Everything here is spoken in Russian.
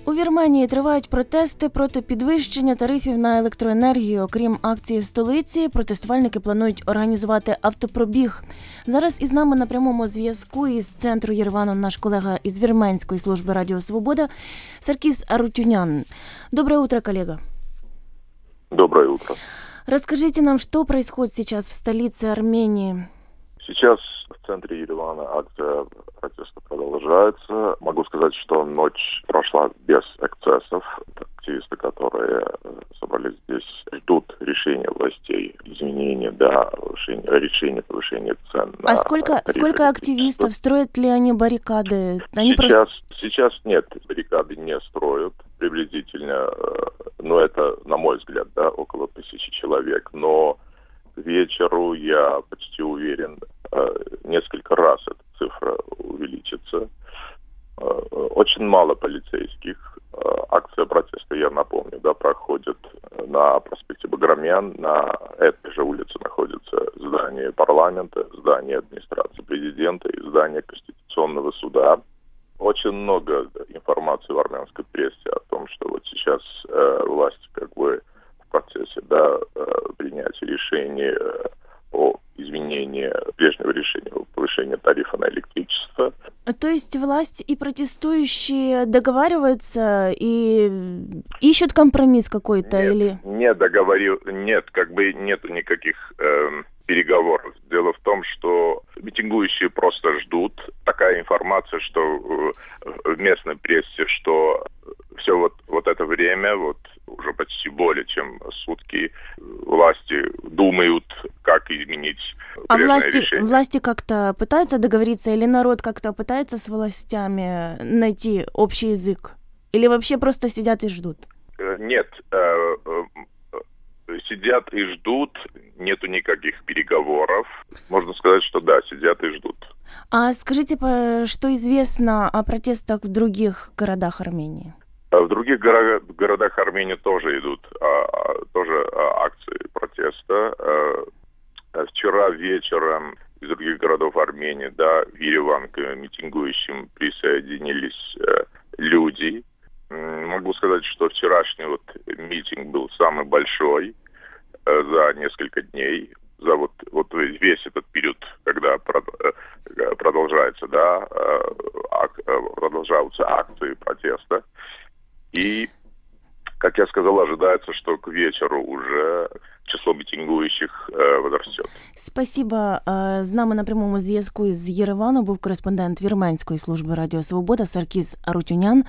У Вірменії тривають протести проти підвищення тарифів на електроенергію. Окрім акції в столиці, протестувальники планують організувати автопробіг. Зараз із нами на прямому зв'язку із центру Єревану наш колега із Вірменської служби Радіо Свобода Саркис Арутюнян. Доброе утро, коллега. Доброе утро. Расскажите нам, что происходит сейчас в столице Армении? Сейчас в центре Еревана акция протеста продолжается. Могу сказать, что ночь прошла без эксцессов. Активисты, которые собрались здесь, ждут решения властей, изменения, решения повышения цен. А сколько активистов? Строят ли они баррикады? Сейчас нет, баррикады не строят. Приблизительно, это, на мой взгляд, около 1000 человек. Но к вечеру, я почти уверен, несколько раз эта цифра увеличится. Очень мало полицейских. Акция протеста, я напомню, проходит на проспекте Баграмян. На этой же улице находится здание парламента, здание администрации президента и здание Конституционного суда. Очень много информации в армянской прессе о том, что вот сейчас власти в процессе принятия решения о изменении прежнего решения о повышении тарифа на электричество. То есть власть и протестующие договариваются и ищут компромисс какой-то? Нет, нету никаких переговоров. Дело в том, что митингующие просто ждут. Такая информация, что в местной прессе, что все вот это время, уже почти более чем сутки, власти думают, как изменить прежнее решение. Власти как-то пытаются договориться, или народ как-то пытается с властями найти общий язык? Или вообще просто сидят и ждут? Нет, сидят и ждут, нету никаких переговоров. Можно сказать, что сидят и ждут. А скажите, что известно о протестах в других городах Армении? В других городах Армении тоже идут акции протеста. Вчера вечером из других городов Армении, в Ереван к митингующим присоединились люди. Могу сказать, что вчерашний митинг был самый большой за несколько дней, за весь этот период, когда продолжаются акции протеста. И, как я сказал, ожидается, что к вечеру уже число мітингуючих возрастет. Спасибо. З нами на прямому зв'язку із Єревану був кореспондент Вірменської служби Радіо Свобода Саркис Арутюнян.